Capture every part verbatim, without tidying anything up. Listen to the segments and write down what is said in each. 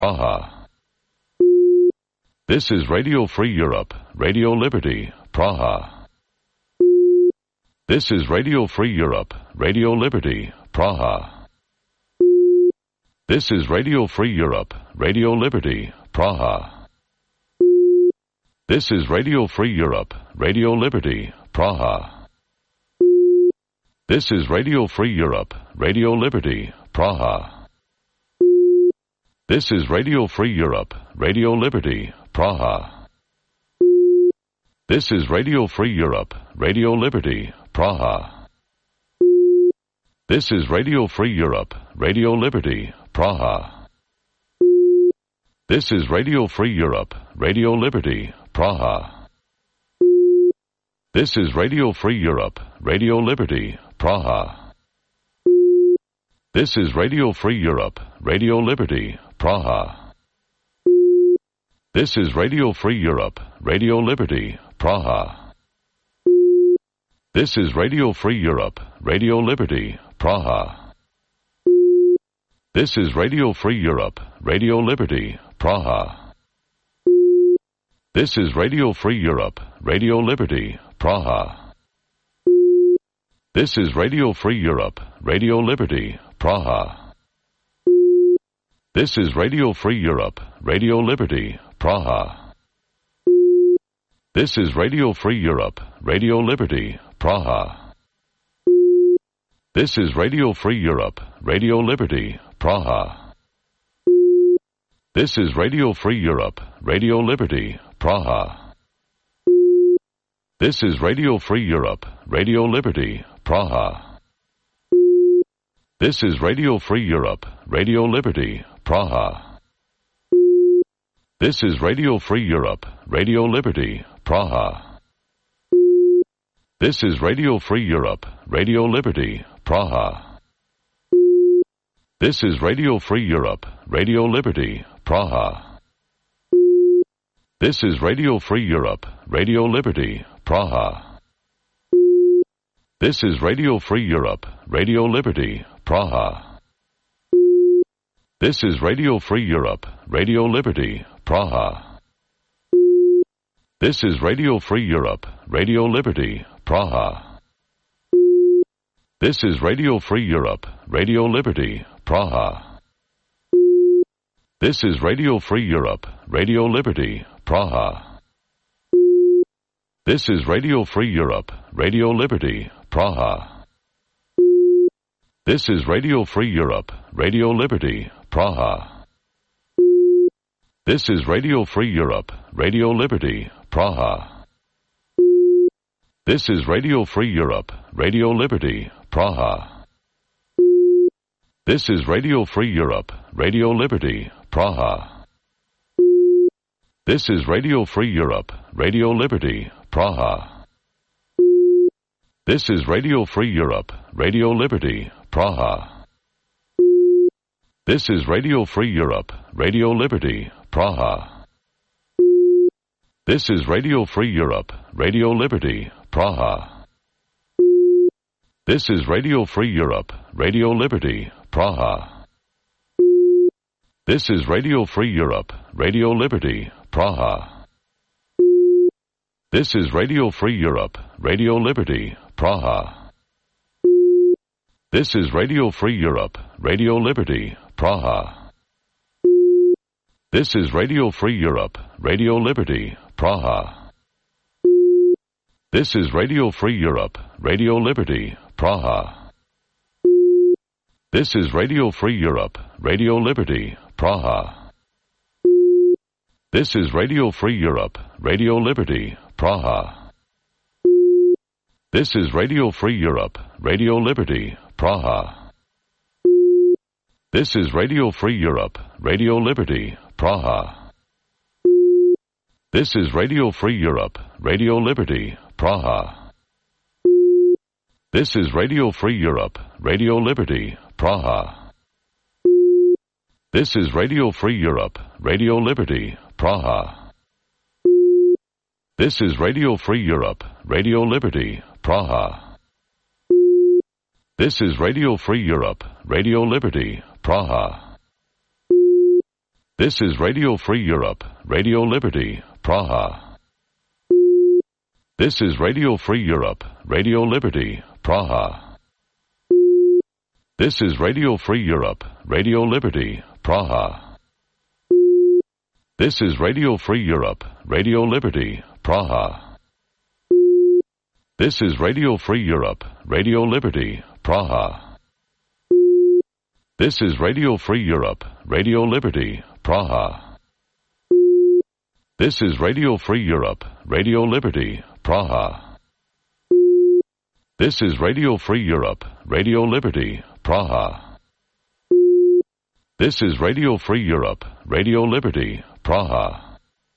Praha. This is Radio Free Europe, Radio Liberty, Praha. This is Radio Free Europe, Radio Liberty, Praha. This is Radio Free Europe, Radio Liberty, Praha. This is Radio Free Europe, Radio Liberty, Praha. This is Radio Free Europe, Radio Liberty, Praha. This is Radio Free Europe, Radio Liberty, Praha. This is Radio Free Europe, Radio Liberty, Praha. This is Radio Free Europe, Radio Liberty, Praha. This is Radio Free Europe, Radio Liberty, Praha. This is Radio Free Europe, Radio Liberty, Praha. This is Radio Free Europe, Radio Liberty, Praha. This is Radio Free Europe, Radio Liberty, Praha. This is Radio Free Europe, Radio Liberty, Praha. This is Radio Free Europe, Radio Liberty, Praha. This is Radio Free Europe, Radio Liberty, Praha. This is Radio Free Europe, Radio Liberty, Praha. This is Radio Free Europe, Radio Liberty, Praha. This is Radio Free Europe, Radio Liberty, Praha. This is Radio Free Europe, Radio Liberty, Praha. This is Radio Free Europe, Radio Liberty, Praha. This is Radio Free Europe, Radio Liberty, Praha. This is Radio Free Europe, Radio Liberty, Praha. This is Radio Free Europe, Radio Liberty, Praha. This is Radio Free Europe, Radio Liberty, Praha. This is Radio Free Europe, Radio Liberty, Praha. This is Radio Free Europe, Radio Liberty, Praha. This is Radio Free Europe, Radio Liberty, Praha. This is Radio Free Europe, Radio Liberty, Praha. This is Radio Free Europe, Radio Liberty, Praha. This is Radio Free Europe, Radio Liberty, Praha. This is Radio Free Europe, Radio Liberty, Praha. This is Radio Free Europe, Radio Liberty, Praha. This is Radio Free Europe, Radio Liberty, Praha. This is Radio Free Europe, Radio Liberty, Praha. This is Radio Free Europe, Radio Liberty, Praha. This is Radio Free Europe, Radio Liberty, Praha. This is Radio Free Europe, Radio Liberty, Praha. This is Radio Free Europe, Radio Liberty, Praha. This is Radio Free Europe, Radio Liberty, Praha. This is Radio Free Europe, Radio Liberty, Praha. This is Radio Free Europe, Radio Liberty, Praha. This is Radio Free Europe, Radio Liberty, Praha. This is Radio Free Europe, Radio Liberty, Praha. This is Radio Free Europe, Radio Liberty, Praha. This is Radio Free Europe, Radio Liberty, Praha. This is Radio Free Europe, Radio Liberty, Praha. This is Radio Free Europe, Radio Liberty, Praha. This is Radio Free Europe, Radio Liberty, Praha. This is Radio Free Europe, Radio Liberty, Praha. This is Radio Free Europe, Radio Liberty, Praha. This is Radio Free Europe, Radio Liberty, Praha. This is Radio Free Europe, Radio Liberty, Praha. This is Radio Free Europe, Radio Liberty, Praha. This is Radio Free Europe, Radio Liberty, Praha. This is Radio Free Europe, Radio Liberty, Praha. This is Radio Free Europe, Radio Liberty, Praha. This is Radio Free Europe, Radio Liberty, Praha. This is Radio Free Europe, Radio Liberty, Praha. This is Radio Free Europe, Radio Liberty, Praha. This is Radio Free Europe, Radio Liberty, Praha. This is Radio Free Europe, Radio Liberty, Praha. This is Radio Free Europe, Radio Liberty, Praha. This is Radio Free Europe, Radio Liberty, Praha. This is Radio Free Europe, Radio Liberty, Praha.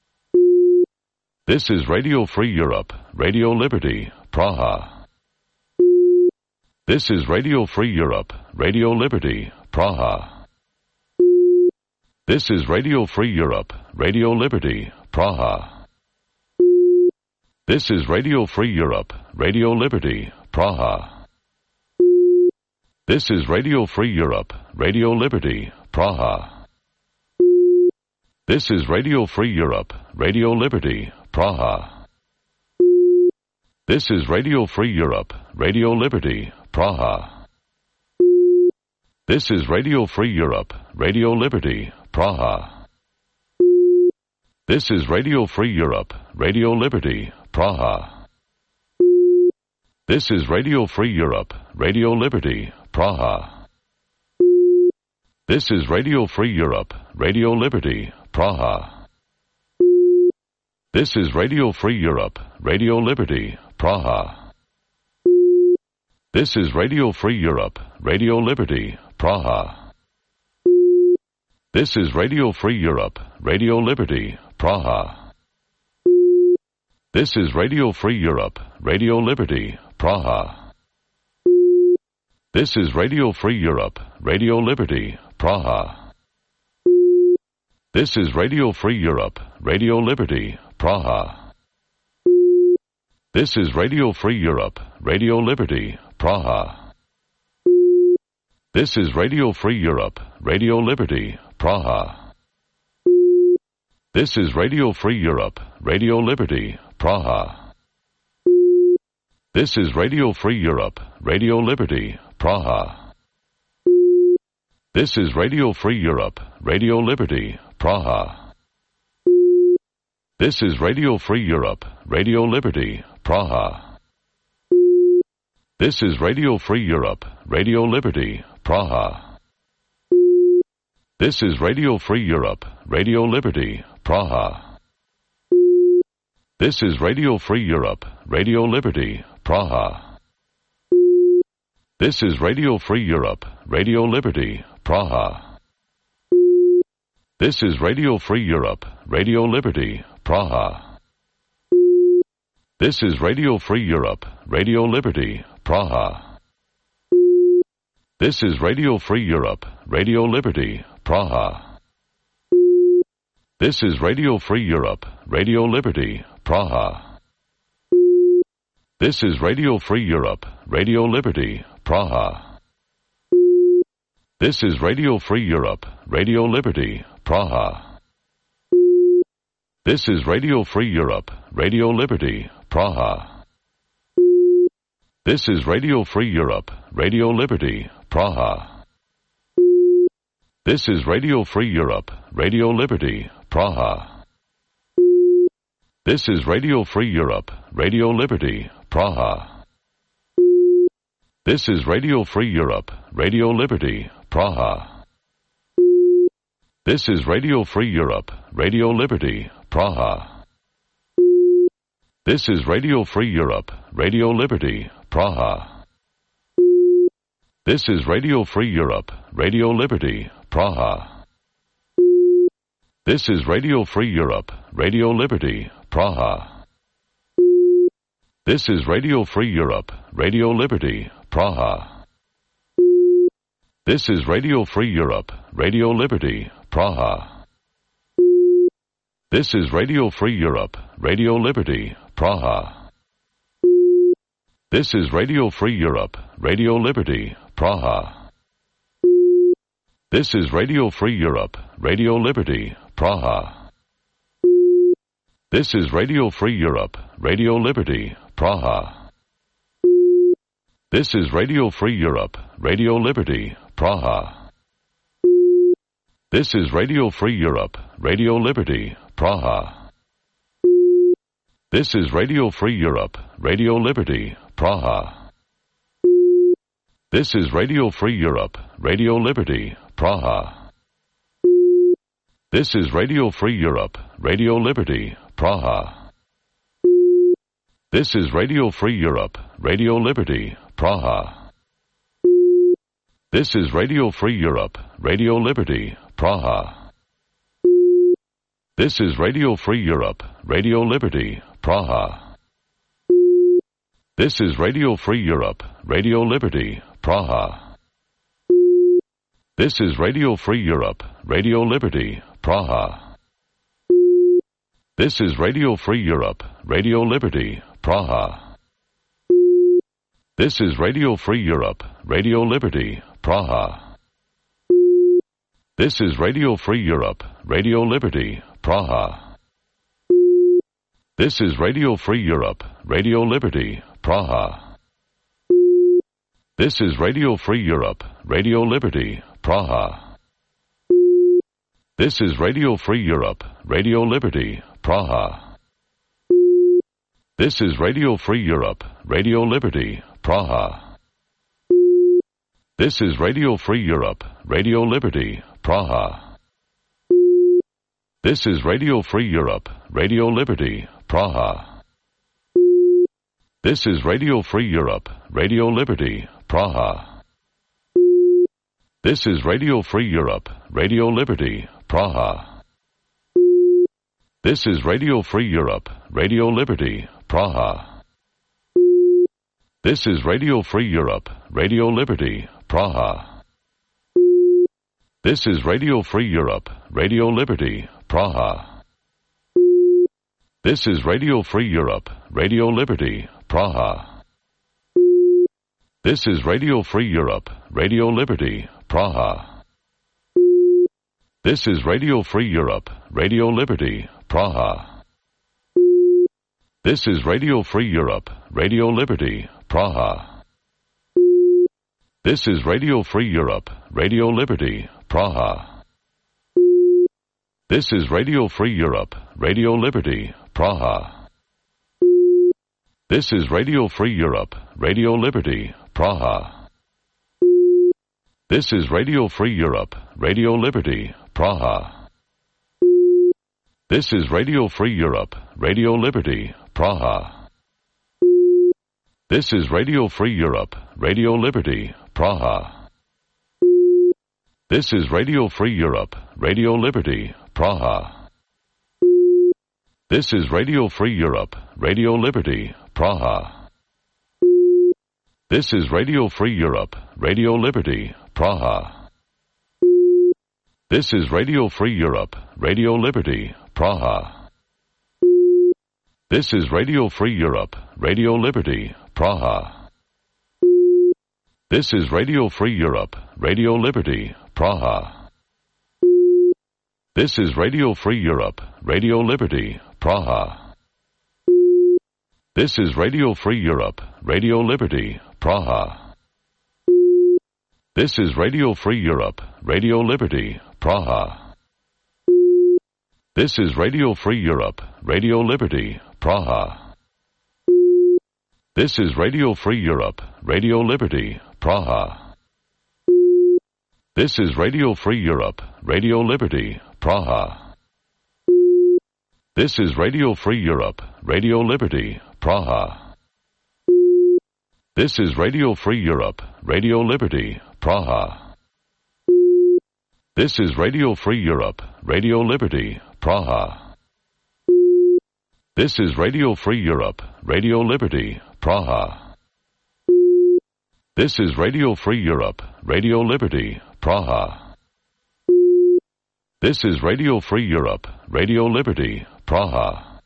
This is Radio Free Europe, Radio Liberty, Praha. This is Radio Free Europe, Radio Liberty, Praha. This is Radio Free Europe, Radio Liberty, Praha. This is Radio Free Europe, Radio Liberty, Praha. This is Radio Free Europe, Radio Liberty, Praha. This is Radio Free Europe, Radio Liberty, Praha. This is Radio Free Europe, Radio Liberty, Praha. This is Radio Free Europe, Radio Liberty, Praha. This is Radio Free Europe, Radio Liberty, Praha. This is Radio Free Europe, Radio Liberty, Praha. This is Radio Free Europe, Radio Liberty, Praha. This is Radio Free Europe, Radio Liberty, Praha. This is Radio Free Europe, Radio Liberty, Praha. This is Radio Free Europe, Radio Liberty, Praha. This is Radio Free Europe, Radio Liberty, Praha. This is Radio Free Europe, Radio Liberty, Praha. This is Radio Free Europe, Radio Liberty, Praha. This is Radio Free Europe, Radio Liberty, Praha. This is Radio Free Europe, Radio Liberty, Praha. This is Radio Free Europe, Radio Liberty, Praha. This is Radio Free Europe, Radio Liberty, Praha. This is Radio Free Europe, Radio Liberty, Praha. This is Radio Free Europe, Radio Liberty, Praha. This is Radio Free Europe, Radio Liberty, Praha. This is Radio Free Europe, Radio Liberty, Praha. This is Radio Free Europe, Radio Liberty, Praha. This is Radio Free Europe, Radio Liberty, Praha. This is Radio Free Europe, Radio Liberty, Praha. This is Radio Free Europe, Radio Liberty, Praha. This is Radio Free Europe, Radio Liberty, Praha. This is Radio Free Europe, Radio Liberty, Praha. This is Radio Free Europe, Radio Liberty, Praha. This is Radio Free Europe, Radio Liberty, Praha. This is Radio Free Europe, Radio Liberty, Praha. This is Radio Free Europe, Radio Liberty, Praha. This is Radio Free Europe, Radio Liberty, Praha. This is Radio Free Europe, Radio Liberty, Praha. This is Radio Free Europe, Radio Liberty, Praha. This is Radio Free Europe, Radio Liberty, Praha. This is Radio Free Europe, Radio Liberty, Praha. This is Radio Free Europe, Radio Liberty, Praha. This is Radio Free Europe, Radio Liberty, Praha. This is Radio Free Europe, Radio Liberty, Praha. This is Radio Free Europe, Radio Liberty, Praha. This is Radio Free Europe, Radio Liberty, Praha. This is Radio Free Europe, Radio Liberty, Praha. This is Radio Free Europe, Radio Liberty, Praha. This is Radio Free Europe, Radio Liberty, Praha. This is Radio Free Europe, Radio Liberty, Praha. This is Radio Free Europe, Radio Liberty, Praha. This is Radio Free Europe, Radio Liberty, Praha. This is Radio Free Europe, Radio Liberty, Praha. This is Radio Free Europe, Radio Liberty, Praha. This is Radio Free Europe, Radio Liberty, Praha. This is Radio Free Europe, Radio Liberty, Praha. This is Radio Free Europe, Radio Liberty, Praha. This is Radio Free Europe, Radio Liberty, Praha. This is Radio Free Europe, Radio Liberty, Praha. This is Radio Free Europe, Radio Liberty, Praha. This is Radio Free Europe, Radio Liberty, Praha. This is Radio Free Europe, Radio Liberty, Praha. This is Radio Free Europe, Radio Liberty, Praha. This is Radio Free Europe, Radio Liberty, Praha. This is Radio Free Europe, Radio Liberty, Praha. This is Radio Free Europe, Radio Liberty, Praha. This is Radio Free Europe, Radio Liberty, Praha. This is Radio Free Europe, Radio Liberty, Praha. This is Radio Free Europe, Radio Liberty, Praha. This is Radio Free Europe, Radio Liberty, Praha. This is Radio Free Europe, Radio Liberty, Praha. This is Radio Free Europe, Radio Liberty, Praha. This is Radio Free Europe, Radio Liberty, Praha. This is Radio Free Europe, Radio Liberty, Praha. This is Radio Free Europe, Radio Liberty, Praha. This is Radio Free Europe, Radio Liberty, Praha. This is Radio Free Europe, Radio Liberty, Praha. This is Radio Free Europe, Radio Liberty, Praha. This is Radio Free Europe, Radio Liberty, Praha. This is Radio Free Europe, Radio Liberty, Praha. This is Radio Free Europe, Radio Liberty, Praha. This is Radio Free Europe, Radio Liberty, Praha. This is Radio Free Europe, Radio Liberty, Praha. This is Radio Free Europe, Radio Liberty, Praha. This is Radio Free Europe, Radio Liberty, Praha. This is Radio Free Europe, Radio Liberty, Praha. This is Radio Free Europe, Radio Liberty, Praha. This is Radio Free Europe, Radio Liberty, Praha. This is Radio Free Europe, Radio Liberty, Praha. This is Radio Free Europe, Radio Liberty, Praha. This is Radio Free Europe, Radio Liberty, Praha. This is Radio Free Europe, Radio Liberty, Praha. This is Radio Free Europe, Radio Liberty, Praha. This is Radio Free Europe, Radio Liberty, Praha. This is Radio Free Europe, Radio Liberty, Praha. This is Radio Free Europe, Radio Liberty, Praha. This is Radio Free Europe, Radio Liberty, Praha. This is Radio Free Europe, Radio Liberty, Praha. This is Radio Free Europe, Radio Liberty, Praha. This is Radio Free Europe, Radio Liberty, Praha. This is Radio Free Europe, Radio Liberty, Praha.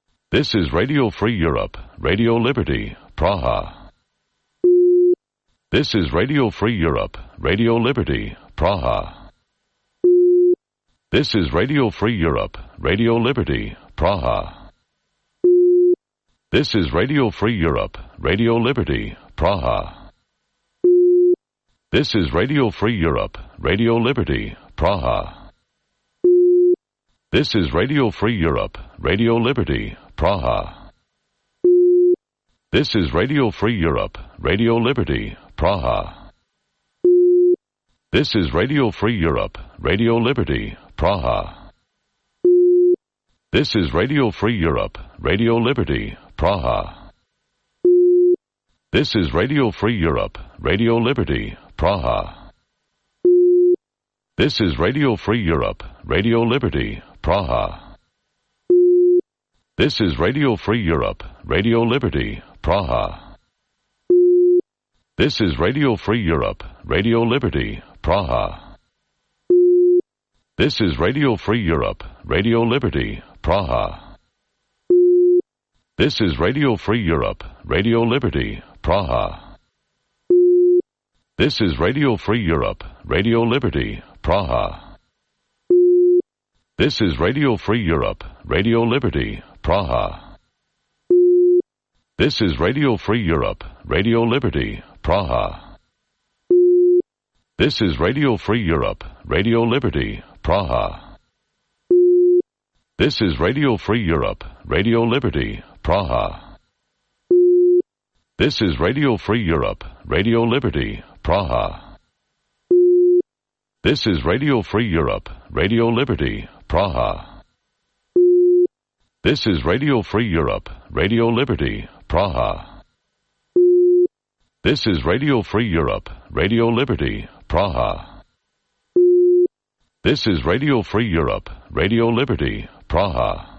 This is Radio Free Europe, Radio Liberty, Praha. This is Radio Free Europe, Radio Liberty, Praha. This is Radio Free Europe, Radio Liberty, Praha. This is Radio Free Europe, Radio Liberty, Praha. This is Radio Free Europe, Radio Liberty, Praha. This is Radio Free Europe, Radio Liberty, Praha. This is Radio Free Europe, Radio Liberty, Praha. This is Radio Free Europe, Radio Liberty, Praha. This is Radio Free Europe, Radio Liberty, Praha. This is Radio Free Europe, Radio Liberty, Praha. This is Radio Free Europe, Radio Liberty, Praha. This is Radio Free Europe, Radio Liberty, Praha. This is Radio Free Europe, Radio Liberty, Praha. This is Radio Free Europe, Radio Liberty, Praha. This is Radio Free Europe, Radio Liberty, Praha. This is Radio Free Europe, Radio Liberty, Praha. This is Radio Free Europe, Radio Liberty, Praha. This is Radio Free Europe, Radio Liberty, Praha. This is Radio Free Europe, Radio Liberty, Praha. This is Radio Free Europe, Radio Liberty, Praha. This is Radio Free Europe, Radio Liberty, Praha. This is Radio Free Europe, Radio Liberty, Praha. This is Radio Free Europe, Radio Liberty, Praha. This is Radio Free Europe, Radio Liberty, Praha. This is Radio Free Europe, Radio Liberty, Praha.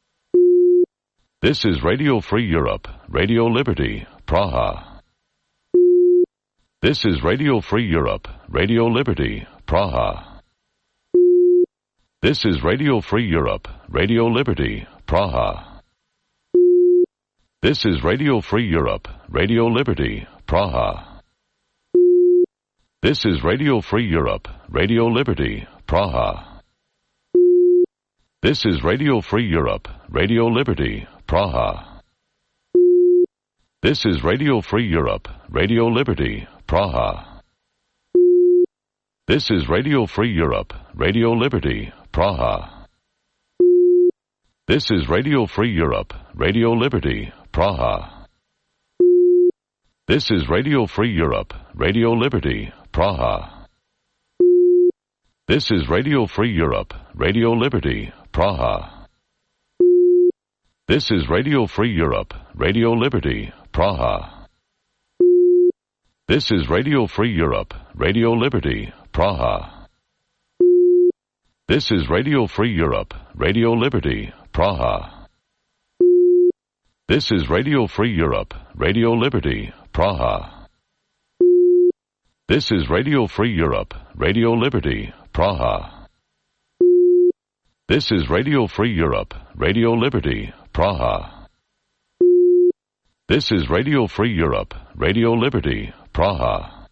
This is Radio Free Europe, Radio Liberty, Praha. This is Radio Free Europe, Radio Liberty, Praha. This is Radio Free Europe, Radio Liberty, Praha. This is Radio Free Europe, Radio Liberty, Praha. This is Radio Free Europe, Radio Liberty, Praha. This is Radio Free Europe, Radio Liberty, Praha. This is Radio Free Europe, Radio Liberty, Praha. This is Radio Free Europe, Radio Liberty, Praha. This is Radio Free Europe, Radio Liberty, Praha. This is Radio Free Europe, Radio Liberty, Praha. This is Radio Free Europe, Radio Liberty, Praha. This is Radio Free Europe, Radio Liberty, Praha. This is Radio Free Europe, Radio Liberty, Praha. This is Radio Free Europe, Radio Liberty, Praha. This is Radio Free Europe, Radio Liberty, Praha. This is Radio Free Europe, Radio Liberty, Praha. This is Radio Free Europe, Radio Liberty, Praha. This is Radio Free Europe, Radio Liberty, Praha.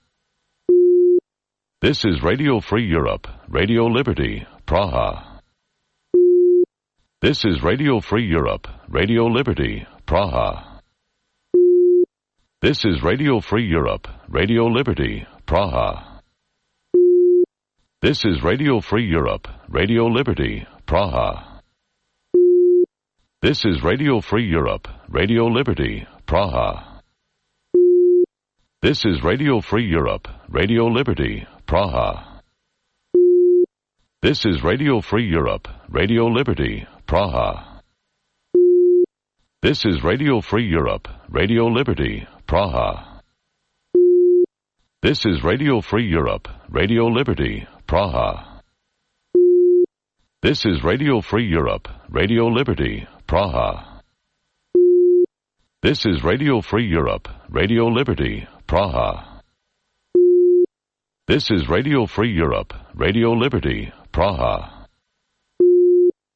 This is Radio Free Europe, Radio Liberty, Praha. This is Radio Free Europe, Radio Liberty, Praha. This is Radio Free Europe, Radio Liberty, Praha. This is Radio Free Europe, Radio Liberty, Praha. This is Radio Free Europe, Radio Liberty, Praha. This is Radio Free Europe, Radio Liberty, Praha. This is Radio Free Europe, Radio Liberty, Praha. This is Radio Free Europe, Radio Liberty, Praha. This is Radio Free Europe, Radio Liberty, Praha. This is Radio Free Europe, Radio Liberty, Praha. This is Radio Free Europe, Radio Liberty, Praha. This is Radio Free Europe, Radio Liberty, Praha.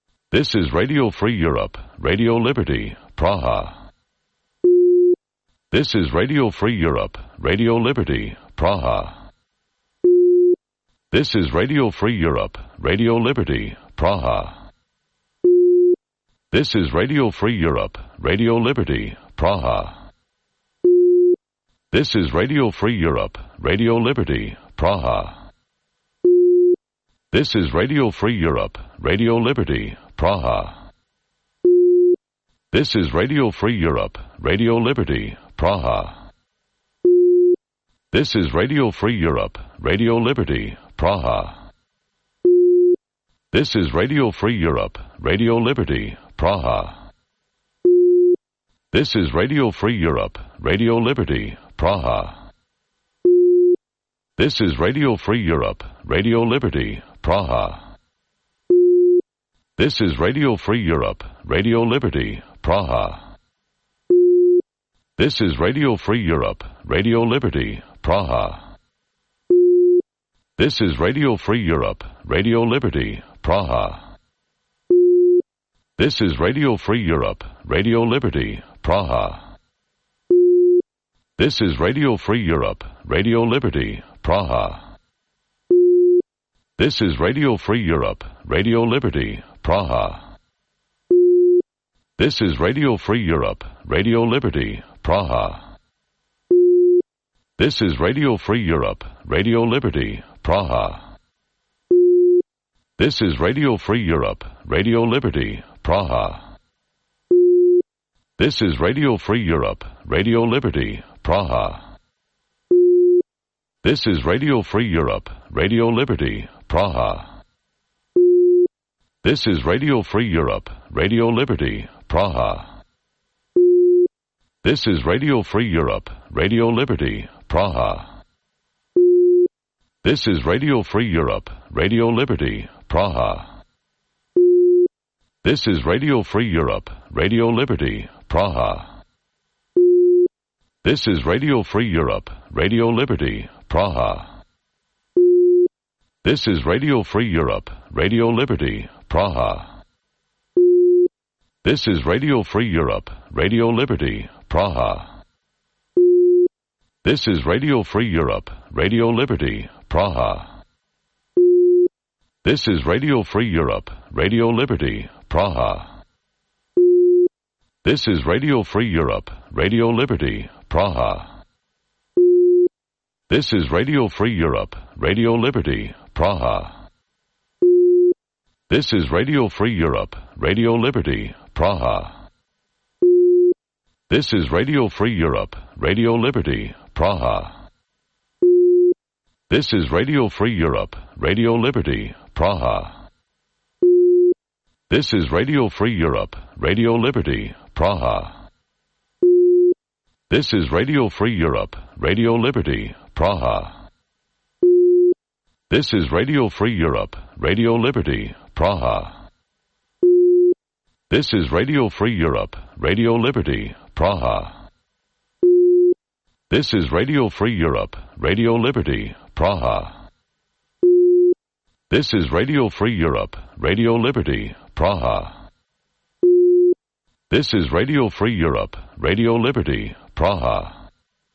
This is Radio Free Europe, Radio Liberty, Praha. This is Radio Free Europe, Radio Liberty, Praha. This is Radio Free Europe, Radio Liberty, Praha. This is Radio Free Europe, Radio Liberty, Praha. This is Radio Free Europe, Radio Liberty, Praha. This is Radio Free Europe, Radio Liberty, Praha. This is Radio Free Europe, Radio Liberty, Praha. This is Radio Free Europe, Radio Liberty, Praha. This is Radio Free Europe, Radio Liberty, Praha. This is Radio Free Europe, Radio Liberty, Praha. This is Radio Free Europe, Radio Liberty, Praha. This is Radio Free Europe, Radio Liberty, Praha. This is Radio Free Europe, Radio Liberty, Praha. This is Radio Free Europe, Radio Liberty, Praha. This is Radio Free Europe, Radio Liberty, Praha. This is Radio Free Europe, Radio Liberty, Praha. This is Radio Free Europe, Radio Liberty, Praha. This is Radio Free Europe, Radio Liberty, Praha. This is Radio Free Europe, Radio Liberty, Praha. This is Radio Free Europe, Radio Liberty, Praha. This is Radio Free Europe, Radio Liberty, Praha. This is Radio Free Europe, Radio Liberty, Praha. This is Radio Free Europe, Radio Liberty, Praha. This is Radio Free Europe, Radio Liberty, Praha. This is Radio Free Europe, Radio Liberty, Praha. This is Radio Free Europe, Radio Liberty, Praha. This is Radio Free Europe, Radio Liberty, Praha. This is Radio Free Europe, Radio Liberty, Praha. This is Radio Free Europe, Radio Liberty, Praha. This is Radio Free Europe, Radio Liberty, Praha. This is Radio Free Europe, Radio Liberty, Praha. This is Radio Free Europe, Radio Liberty, Praha. This is Radio Free Europe, Radio Liberty, Praha. This is Radio Free Europe, Radio Liberty, Praha. This is Radio Free Europe, Radio Liberty, Praha. This is Radio Free Europe, Radio Liberty, Praha. This is Radio Free Europe, Radio Liberty, Praha. This is Radio Free Europe, Radio Liberty, Praha. This is Radio Free Europe, Radio Liberty, Praha. This is Radio Free Europe, Radio Liberty, Praha. This is Radio Free Europe, Radio Liberty, Praha. This is Radio Free Europe, Radio Liberty, Praha. This is Radio Free Europe, Radio Liberty, Praha.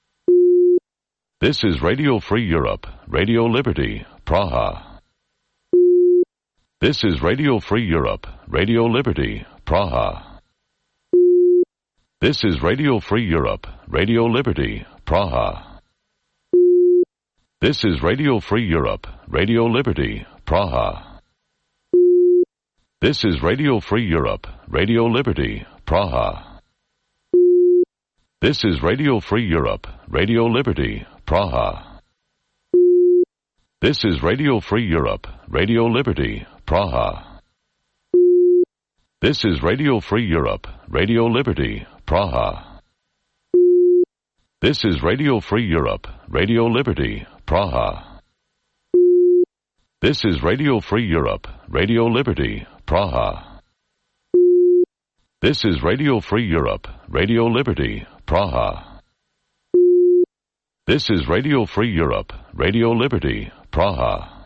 This is Radio Free Europe, Radio Liberty, Praha. This is Radio Free Europe, Radio Liberty, Praha. This is Radio Free Europe, Radio Liberty, Praha. This is Radio Free Europe, Radio Liberty, Praha. This is Radio Free Europe, Radio Liberty, Praha. This is Radio Free Europe, Radio Liberty, Praha. This is Radio Free Europe, Radio Liberty, Praha. This is Radio Free Europe, Radio Liberty, Praha. This is Radio Free Europe, Radio Liberty, Praha. This is Radio Free Europe, Radio Liberty, Praha. This is Radio Free Europe, Radio Liberty, Praha. This is Radio Free Europe, Radio Liberty, Praha.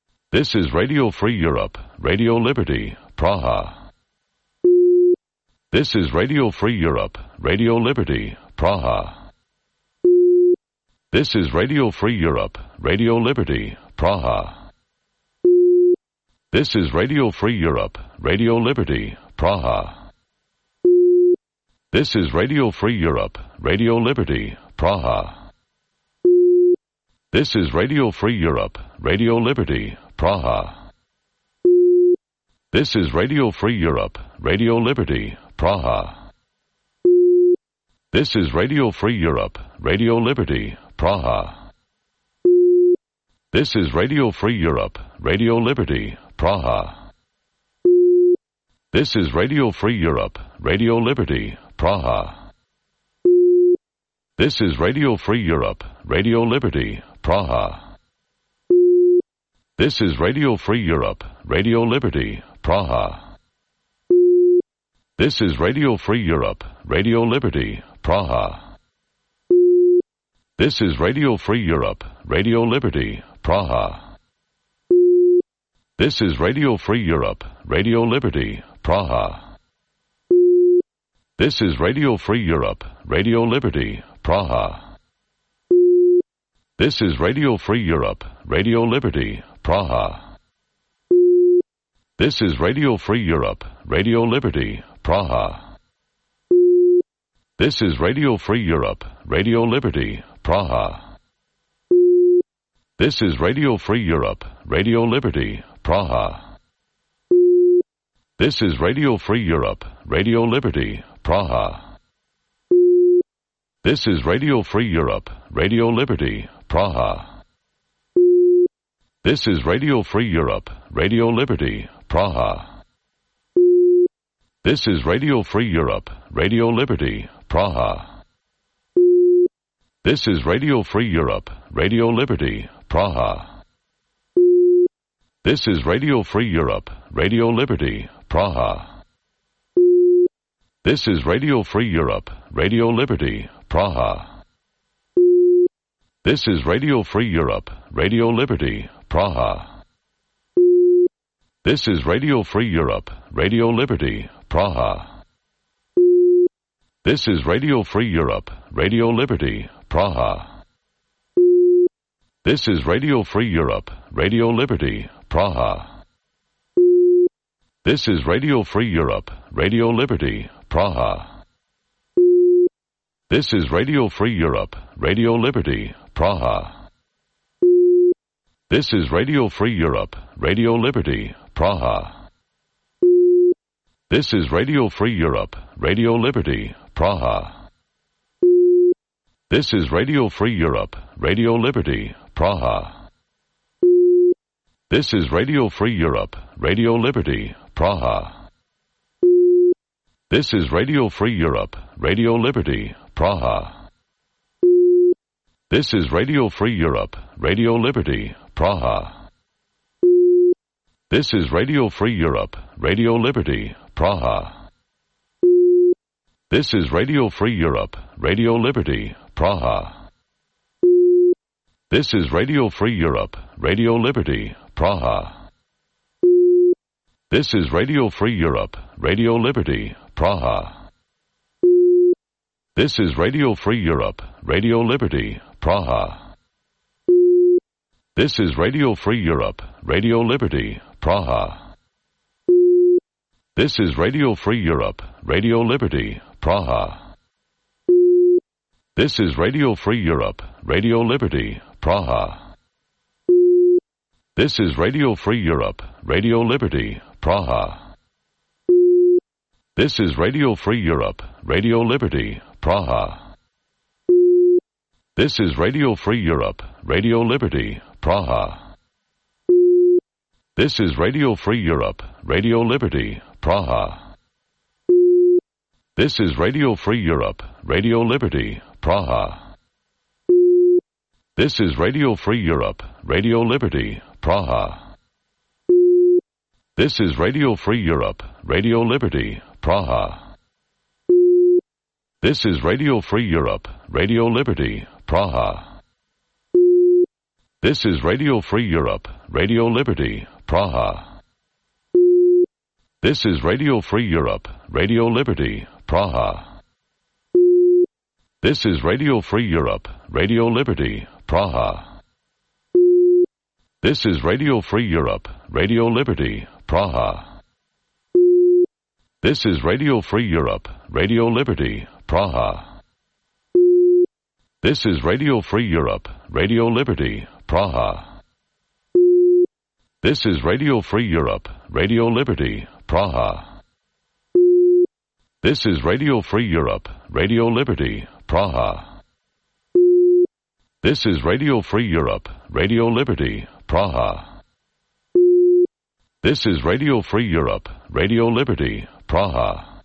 This is Radio Free Europe, Radio Liberty, Praha. This is Radio Free Europe, Radio Liberty, Praha. This is Radio Free Europe, Radio Liberty, Praha. This is Radio Free Europe, Radio Liberty, Praha. This is Radio Free Europe, Radio Liberty, Praha. This is Radio Free Europe, Radio Liberty, Praha. This is Radio Free Europe, Radio Liberty, Praha. This is Radio Free Europe, Radio Liberty, Praha. This is Radio Free Europe, Radio Liberty, Praha. This is Radio Free Europe, Radio Liberty, Praha. This is Radio Free Europe, Radio Liberty, Praha. This is Radio Free Europe, Radio Liberty, Praha. This is Radio Free Europe, Radio Liberty, Praha. This is Radio Free Europe, Radio Liberty, Praha. This is Radio Free Europe, Radio Liberty, Praha. This is Radio Free Europe, Radio Liberty, Praha. This is Radio Free Europe, Radio Liberty, Praha. This is Radio Free Europe, Radio Liberty, Praha. This is Radio Free Europe, Radio Liberty, Praha. This is Radio Free Europe, Radio Liberty, Praha. This is Radio Free Europe, Radio Liberty, Praha. This is Radio Free Europe, Radio Liberty, Praha. This is Radio Free Europe, Radio Liberty, Praha. This is Radio Free Europe, Radio Liberty, Praha. This is Radio Free Europe, Radio Liberty, Praha. This is Radio Free Europe, Radio Liberty, Praha. This is Radio Free Europe, Radio Liberty, Praha. This is Radio Free Europe, Radio Liberty, Praha. This is Radio Free Europe, Radio Liberty, Praha. This is Radio Free Europe, Radio Liberty, Praha. This is Radio Free Europe, Radio Liberty, Praha. This is Radio Free Europe, Radio Liberty, Praha. This is Radio Free Europe, Radio Liberty, Praha. This is Radio Free Europe, Radio Liberty, Praha. This is Radio Free Europe, Radio Liberty, Praha. This is Radio Free Europe, Radio Liberty, Praha. This is Radio Free Europe, Radio Liberty, Praha. This is Radio Free Europe, Radio Liberty, Praha. This is Radio Free Europe, Radio Liberty, Praha. This is Radio Free Europe, Radio Liberty, Praha. This is Radio Free Europe, Radio Liberty, Praha. This is Radio Free Europe, Radio Liberty, Praha. This is Radio Free Europe, Radio Liberty, Praha. This is Radio Free Europe, Radio Liberty, Praha. This is Radio Free Europe, Radio Liberty, Praha. This is Radio Free Europe, Radio Liberty, Praha. This is Radio Free Europe, Radio Liberty, Praha. This is Radio Free Europe, Radio Liberty, Praha. This is Radio Free Europe, Radio Liberty, Praha. This is Radio Free Europe, Radio Liberty, Praha. This is Radio Free Europe, Radio Liberty, Praha. This is Radio Free Europe, Radio Liberty, Praha. This is Radio Free Europe, Radio Liberty, Praha. This is Radio Free Europe, Radio Liberty, Praha. This is Radio Free Europe, Radio Liberty, Praha. This is Radio Free Europe, Radio Liberty, Praha. This is Radio Free Europe, Radio Liberty, Praha. This is Radio Free Europe, Radio Liberty, Praha. This is Radio Free Europe, Radio Liberty, Praha. This is Radio Free Europe, Radio Liberty, Praha. This is Radio Free Europe, Radio Liberty, Praha. This is Radio Free Europe, Radio Liberty, Praha. This is Radio Free Europe, Radio Liberty, Praha. This is Radio Free Europe, Radio Liberty, Praha. This is Radio Free Europe, Radio Liberty, Praha.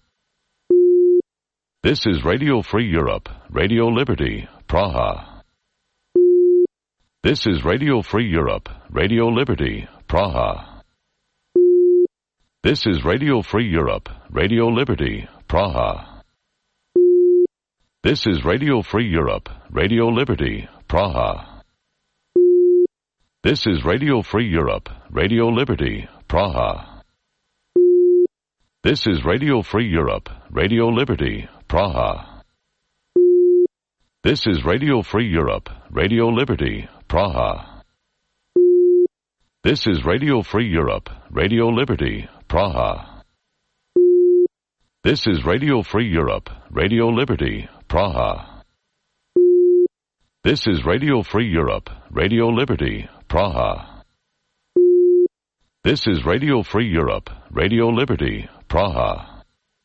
This is Radio Free Europe, Radio Liberty, Praha. This is Radio Free Europe, Radio Liberty, Praha. This is Radio Free Europe, Radio Liberty, Praha. This is Radio Free Europe, Radio Liberty, Praha. This is Radio Free Europe, Radio Liberty, Praha. This is Radio Free Europe, Radio Liberty, Praha. This is Radio Free Europe, Radio Liberty, Praha. This is Radio Free Europe, Radio Liberty, Praha. This is Radio Free Europe, Radio Liberty, Praha. This is Radio Free Europe, Radio Liberty, Praha. This is Radio Free Europe, Radio Liberty, Praha.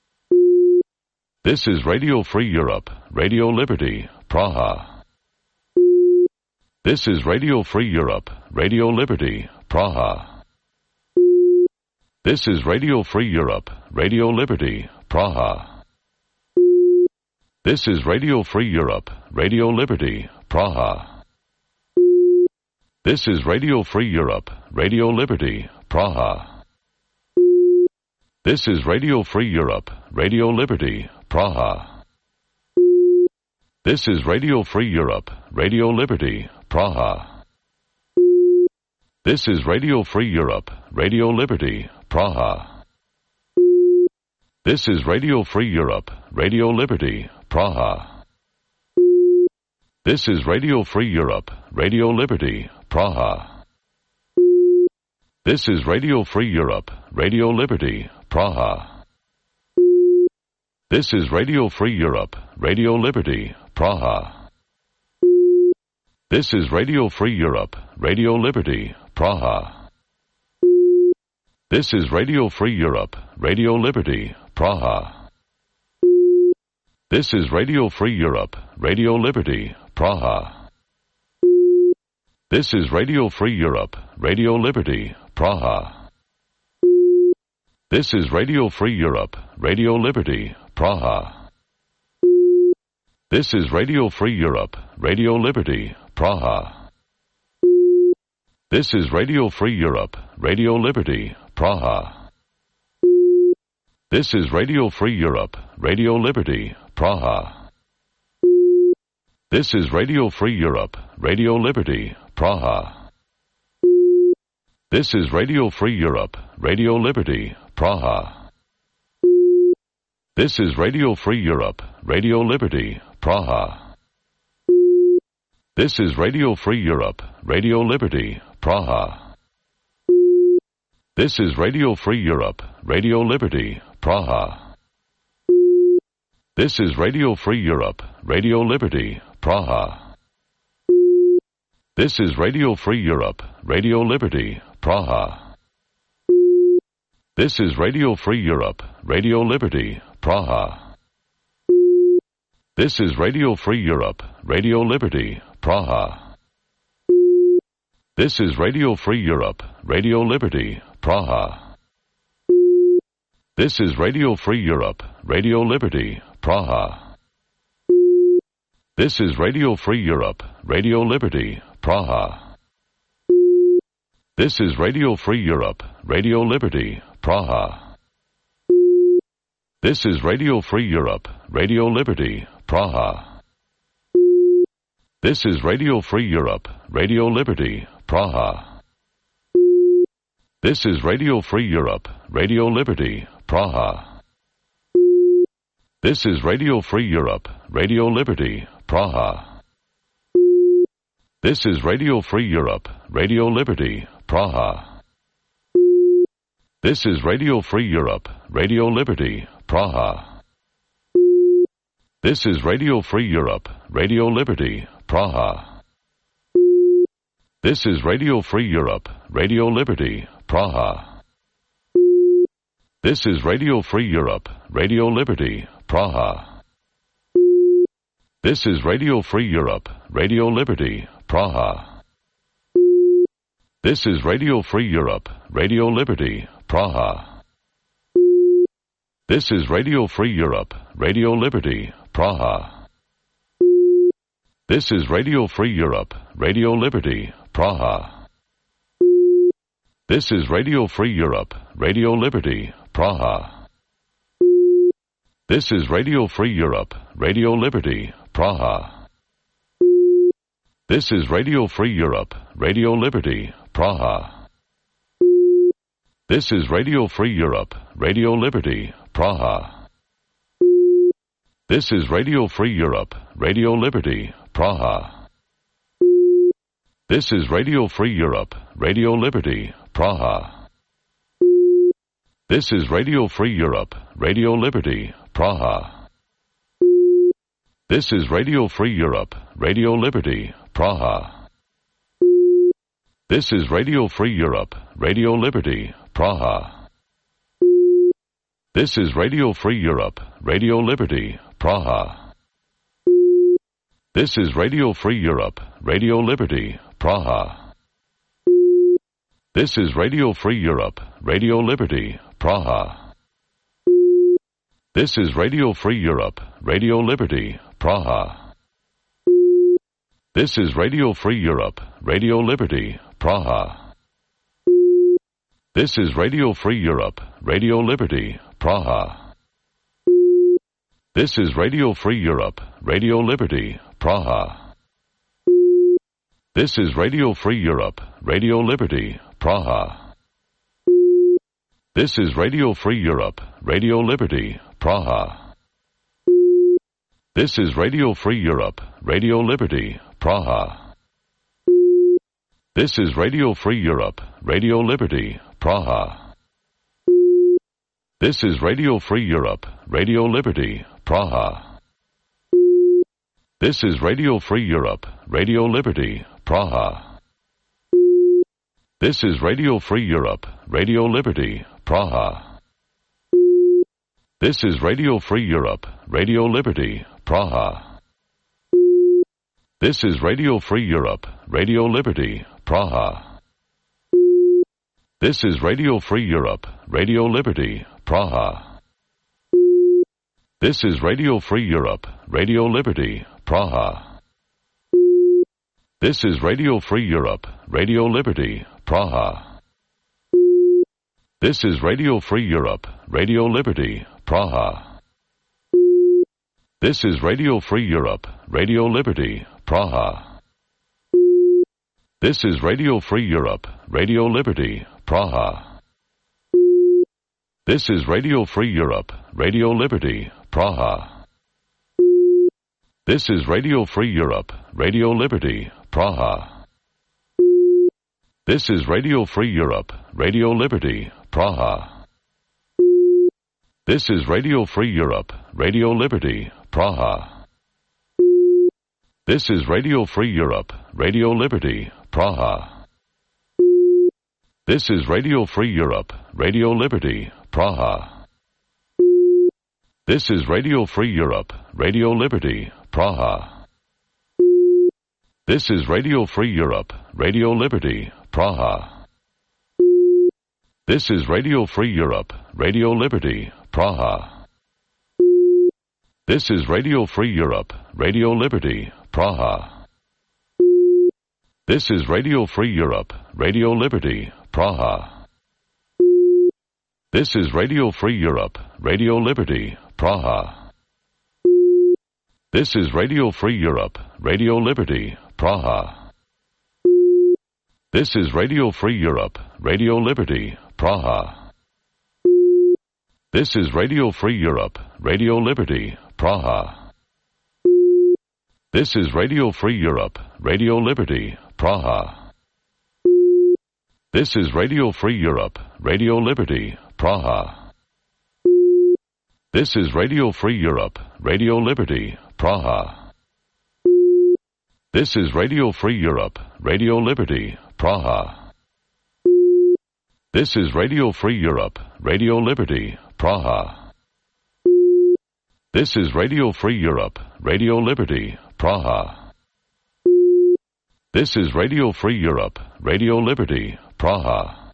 This is Radio Free Europe, Radio Liberty, Praha. This is Radio Free Europe, Radio Liberty, Praha. This is Radio Free Europe, Radio Liberty, Praha. This is Radio Free Europe, Radio Liberty, Praha. This is Radio Free Europe, Radio Liberty, Praha. This is Radio Free Europe, Radio Liberty, Praha. This is Radio Free Europe, Radio Liberty, Praha. This is Radio Free Europe, Radio Liberty, Praha. This is Radio Free Europe, Radio Liberty, Praha. This is Radio Free Europe, Radio Liberty, Praha. This is Radio Free Europe, Radio Liberty, Praha. This is Radio Free Europe, Radio Liberty, Praha. This is Radio Free Europe, Radio Liberty, Praha. This is Radio Free Europe, Radio Liberty, Praha. This is Radio Free Europe, Radio Liberty, Praha. This is Radio Free Europe, Radio Liberty, Praha. This is Radio Free Europe, Radio Liberty, Praha. This is Radio Free Europe, Radio Liberty, Praha. This is Radio Free Europe, Radio Liberty, Praha. This is Radio Free Europe, Radio Liberty, Praha. This is Radio Free Europe, Radio Liberty, Praha. This is Radio Free Europe, Radio Liberty, Praha. This is Radio Free Europe, Radio Liberty, Praha. This is Radio Free Europe, Radio Liberty, Praha. This is Radio Free Europe, Radio Liberty, Praha. This is Radio Free Europe, Radio Liberty, Praha. This is Radio Free Europe, Radio Liberty, Praha. This is Radio Free Europe, Radio Liberty, Praha. This is Radio Free Europe, Radio Liberty, Praha. This is Radio Free Europe, Radio Liberty, Praha. This is Radio Free Europe, Radio Liberty, Praha. This is Radio Free Europe, Radio Liberty, Praha. This is Radio Free Europe, Radio Liberty, Praha. This is Radio Free Europe, Radio Liberty, Praha. This is Radio Free Europe, Radio Liberty, Praha. This is Radio Free Europe, Radio Liberty, Praha. This is Radio Free Europe, Radio Liberty, Praha. This is Radio Free Europe, Radio Liberty, Praha. This is Radio Free Europe, Radio Liberty, Praha. This is Radio Free Europe, Radio Liberty, Praha. This is Radio Free Europe, Radio Liberty, Praha. This is Radio Free Europe, Radio Liberty, Praha. This is Radio Free Europe, Radio Liberty, Praha. This is Radio Free Europe, Radio Liberty, Praha. This is Radio Free Europe, Radio Liberty, Praha. This is Radio Free Europe, Radio Liberty, Praha. This is Radio Free Europe, Radio Liberty, Praha. This is Radio Free Europe, Radio Liberty, Praha. This is Radio Free Europe, Radio Liberty, Praha. This is Radio Free Europe, Radio Liberty, Praha. This is Radio Free Europe, Radio Liberty, Praha. This is Radio Free Europe, Radio Liberty, Praha. This is Radio Free Europe, Radio Liberty, Praha. This is Radio Free Europe, Radio Liberty, Praha. This is Radio Free Europe, Radio Liberty, Praha. This is Radio Free Europe, Radio Liberty, Praha. This is Radio Free Europe, Radio Liberty, Praha. This is Radio Free Europe, Radio Liberty, Praha. This is Radio Free Europe, Radio Liberty, Praha. This is Radio Free Europe, Radio Liberty, Praha. This is Radio Free Europe, Radio Liberty, Praha. This is Radio Free Europe, Radio Liberty, Praha. This is Radio Free Europe, Radio Liberty, Praha. This is Radio Free Europe, Radio Liberty, Praha. This is Radio Free Europe, Radio Liberty, Praha. This is Radio Free Europe, Radio Liberty, Praha. This is Radio Free Europe, Radio Liberty, Praha. This is Radio Free Europe, Radio Liberty, Praha. This is Radio Free Europe, Radio Liberty, Praha. This is Radio Free Europe, Radio Liberty, Praha. This is Radio Free Europe, Radio Liberty, Praha. This is Radio Free Europe, Radio Liberty, Praha. This is Radio Free Europe, Radio Liberty, Praha. This is Radio Free Europe, Radio Liberty, Praha. This is Radio Free Europe, Radio Liberty, Praha. This is Radio Free Europe, Radio Liberty, Praha. This is Radio Free Europe, Radio Liberty, Praha. This is Radio Free Europe, Radio Liberty, Praha. This is Radio Free Europe, Radio Liberty, Praha. This is Radio Free Europe, Radio Liberty, Praha. This is Radio Free Europe, Radio Liberty, Praha. This is Radio Free Europe, Radio Liberty, Praha. This is Radio Free Europe, Radio Liberty, Praha. This is Radio Free Europe, Radio Liberty, Praha. This is Radio Free Europe, Radio Liberty, Praha. This is Radio Free Europe, Radio Liberty, Praha. This is Radio Free Europe, Radio Liberty, Praha. This is Radio Free Europe, Radio Liberty, Praha. This is Radio Free Europe, Radio Liberty, Praha. This is Radio Free Europe, Radio Liberty, Praha. This is Radio Free Europe, Radio Liberty, Praha. This is Radio Free Europe, Radio Liberty, Praha. This is Radio Free Europe, Radio Liberty, Praha. This is Radio Free Europe, Radio Liberty, Praha. This is Radio Free Europe, Radio Liberty, Praha. This is Radio Free Europe, Radio Liberty, Praha. This is Radio Free Europe, Radio Liberty, Praha. This is Radio Free Europe, Radio Liberty, Praha. This is Radio Free Europe, Radio Liberty, Praha.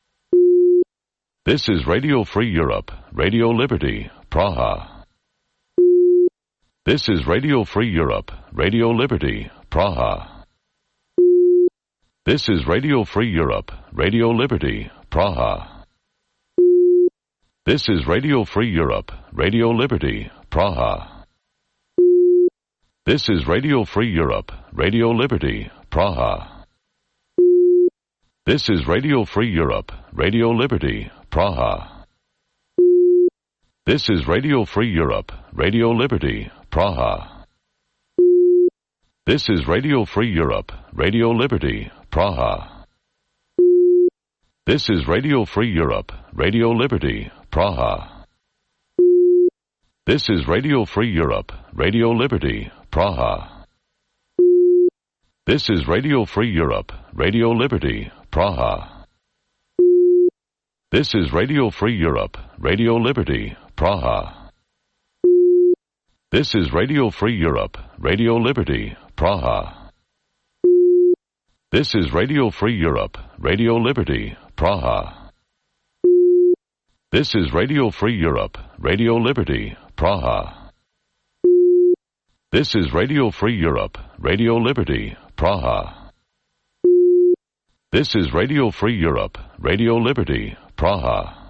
This is Radio Free Europe, Radio Liberty, Praha. This is Radio Free Europe, Radio Liberty, Praha. This is Radio Free Europe, Radio Liberty, Praha. This is Radio Free Europe, Radio Liberty, Praha. This is Radio Free Europe, Radio Liberty, Praha. This is Radio Free Europe, Radio Liberty, Praha. This is Radio Free Europe, Radio Liberty, Praha. This is Radio Free Europe, Radio Liberty, Praha. This is Radio Free Europe, Radio Liberty, Praha. This is Radio Free Europe, Radio Liberty, Praha. This is Radio Free Europe, Radio Liberty, Praha. This is Radio Free Europe, Radio Liberty, Praha. This is Radio Free Europe, Radio Liberty, Praha. This is Radio Free Europe, Radio Liberty, Praha. This is Radio Free Europe, Radio Liberty, Praha. This is Radio Free Europe, Radio Liberty, Praha. This is Radio Free Europe, Radio Liberty, Praha.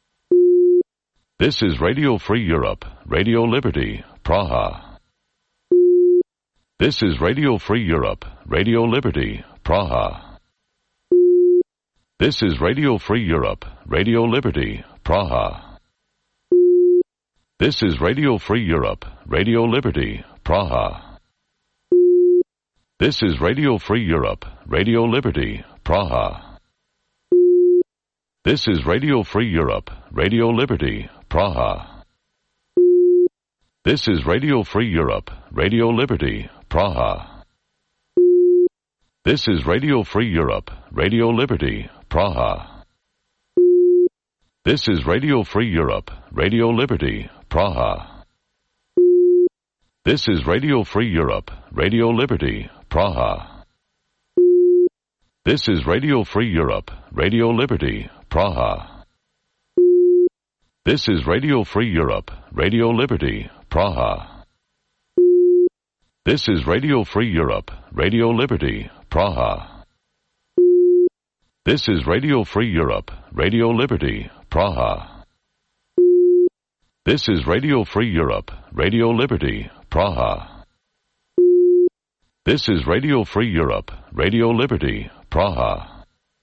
This is Radio Free Europe, Radio Liberty, Praha. This is Radio Free Europe, Radio Liberty, Praha. This is Radio Free Europe, Radio Liberty, Praha. This is Radio Free Europe, Radio Liberty, Praha. This is Radio Free Europe, Radio Liberty, Praha. This is Radio Free Europe, Radio Liberty, Praha. This is Radio Free Europe, Radio Liberty, Praha. This is Radio Free Europe, Radio Liberty, Praha. This is Radio Free Europe, Radio Liberty, Praha. This is Radio Free Europe, Radio Liberty, Praha. This is Radio Free Europe, Radio Liberty, Praha. This is Radio Free Europe, Radio Liberty, Praha. This is Radio Free Europe, Radio Liberty, Praha. This is Radio Free Europe, Radio Liberty, Praha. This is Radio Free Europe, Radio Liberty, Praha. This is Radio Free Europe, Radio Liberty, Praha.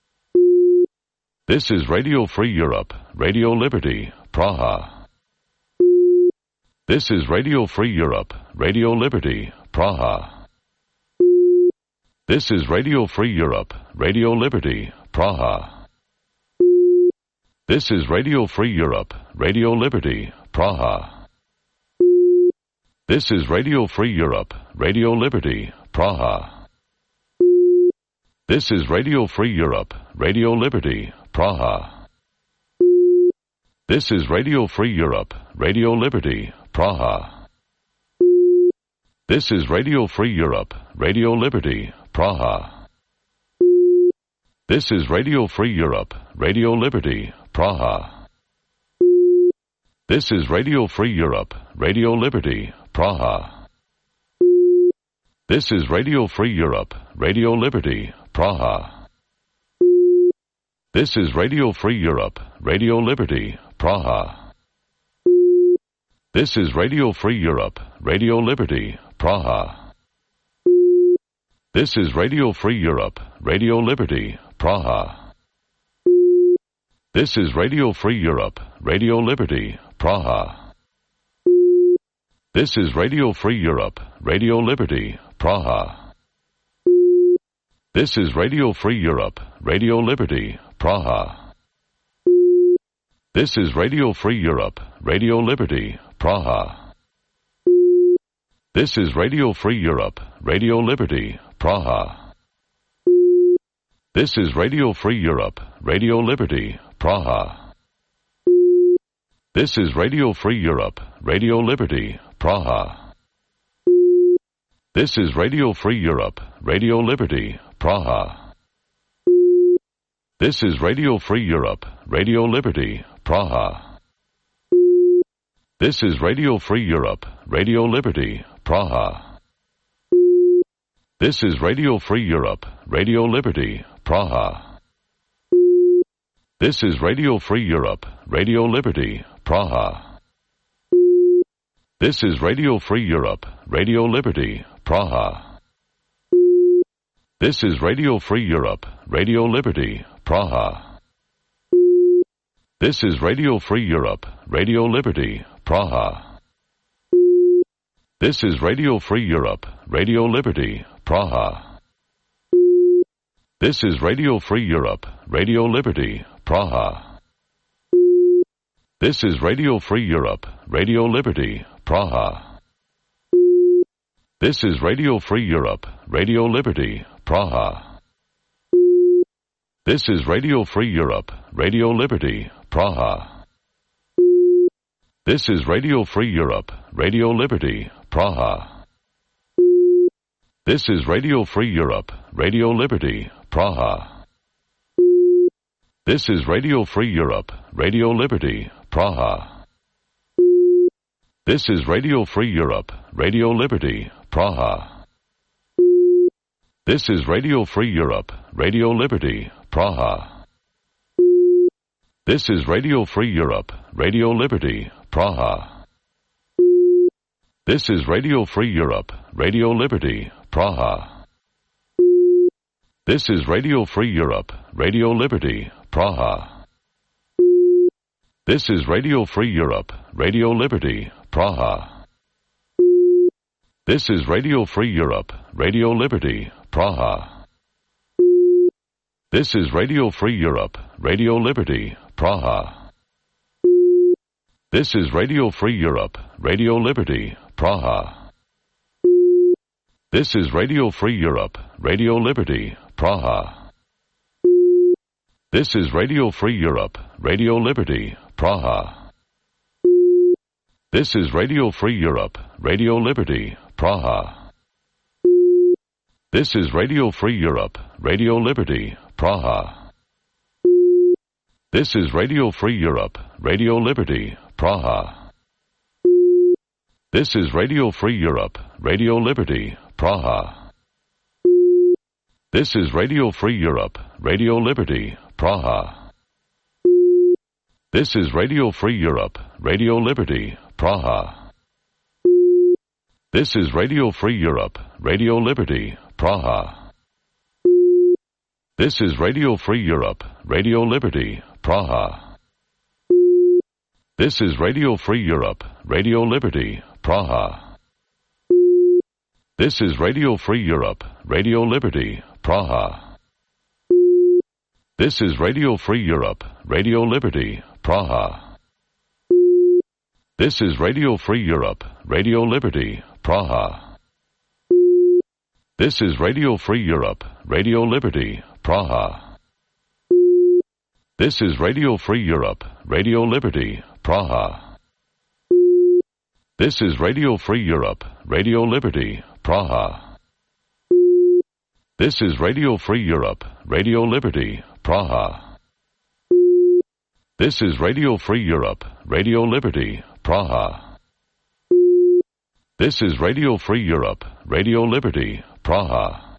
This is Radio Free Europe, Radio Liberty, Praha. This is Radio Free Europe, Radio Liberty, Praha. This is Radio Free Europe, Radio Liberty, Praha. This is Radio Free Europe, Radio Liberty, Praha. This is Radio Free Europe, Radio Liberty, Praha. This is Radio Free Europe, Radio Liberty, Praha. This is Radio Free Europe, Radio Liberty, Praha. This is Radio Free Europe, Radio Liberty, Praha. This is Radio Free Europe, Radio Liberty, Praha. This is Radio Free Europe, Radio Liberty, Praha. This is Radio Free Europe, Radio Liberty, Praha. This is Radio Free Europe, Radio Liberty, Praha. This is Radio Free Europe, Radio Liberty, Praha. This is Radio Free Europe, Radio Liberty, Praha. This is Radio Free Europe, Radio Liberty, Praha. This is Radio Free Europe, Radio Liberty, Praha. This is Radio Free Europe, Radio Liberty, Praha. This is Radio Free Europe, Radio Liberty, Praha. This is Radio Free Europe, Radio Liberty, Praha. This is Radio Free Europe, Radio Liberty, Praha. This is Radio Free Europe, Radio Liberty, Praha. This is Radio Free Europe, Radio Liberty, Praha. This is Radio Free Europe, Radio Liberty, Praha. This is Radio Free Europe, Radio Liberty, Praha. This is Radio Free Europe, Radio Liberty, Praha. This is Radio Free Europe, Radio Liberty, Praha. This is Radio Free Europe, Radio Liberty, Praha. This is Radio Free Europe, Radio Liberty, Praha. This is Radio Free Europe, Radio Liberty, Praha. This is Radio Free Europe, Radio Liberty, Praha. This is Radio Free Europe, Radio Liberty, Praha. This is Radio Free Europe, Radio Liberty, Praha. This is Radio Free Europe, Radio Liberty, Praha. This is Radio Free Europe, Radio Liberty, Praha. This is Radio Free Europe, Radio Liberty, Praha. This is Radio Free Europe, Radio Liberty, Praha. This is Radio Free Europe, Radio Liberty, Praha. This is Radio Free Europe, Radio Liberty, Praha. This is Radio Free Europe, Radio Liberty, Praha. This is Radio Free Europe, Radio Liberty, Praha. This is Radio Free Europe, Radio Liberty, Praha. This is Radio Free Europe, Radio Liberty, Praha. This is Radio Free Europe, Radio Liberty, Praha. This is Radio Free Europe, Radio Liberty, Praha. This is Radio Free Europe, Radio Liberty, Praha. This is Radio Free Europe, Radio Liberty, Praha. This is Radio Free Europe, Radio Liberty, Praha. This is Radio Free Europe, Radio Liberty, Praha. This is Radio Free Europe, Radio Liberty, Praha. This is Radio Free Europe, Radio Liberty, Praha. This is Radio Free Europe, Radio Liberty, Praha. This is Radio Free Europe, Radio Liberty, Praha. This is Radio Free Europe, Radio Liberty, Praha. This is Radio Free Europe, Radio Liberty, Praha. This is Radio Free Europe, Radio Liberty, Praha. This is Radio Free Europe, Radio Liberty, Praha. This is Radio Free Europe, Radio Liberty, Praha. This is Radio Free Europe, Radio Liberty, Praha. This is Radio Free Europe, Radio Liberty, Praha. This is Radio Free Europe, Radio Liberty, Praha. This is Radio Free Europe, Radio Liberty, Praha. This is Radio Free Europe, Radio Liberty, Praha. This is Radio Free Europe, Radio Liberty, Praha. This is Radio Free Europe, Radio Liberty, Praha. This is Radio Free Europe, Radio Liberty, Praha. This is Radio Free Europe, Radio Liberty, Praha.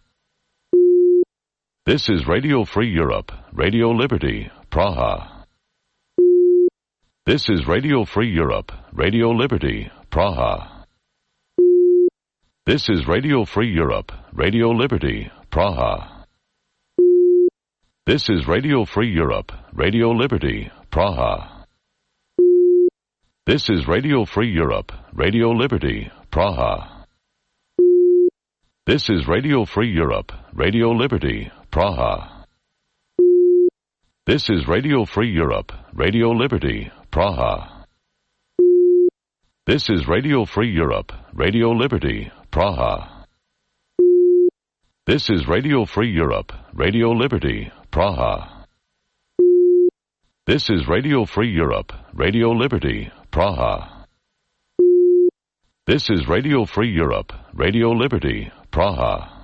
This is Radio Free Europe, Radio Liberty, Praha. This is Radio Free Europe, Radio Liberty, Praha. This is Radio Free Europe, Radio Liberty, Praha. This is Radio Free Europe, Radio Liberty, Praha. This is Radio Free Europe, Radio Liberty, Praha. This is Radio Free Europe, Radio Liberty, Praha. This is Radio Free Europe, Radio Liberty, Praha. This is Radio Free Europe, Radio Liberty, Praha. This is Radio Free Europe, Radio Liberty, Praha. This is Radio Free Europe, Radio Liberty, Praha. This is Radio Free Europe, Radio Liberty, Praha.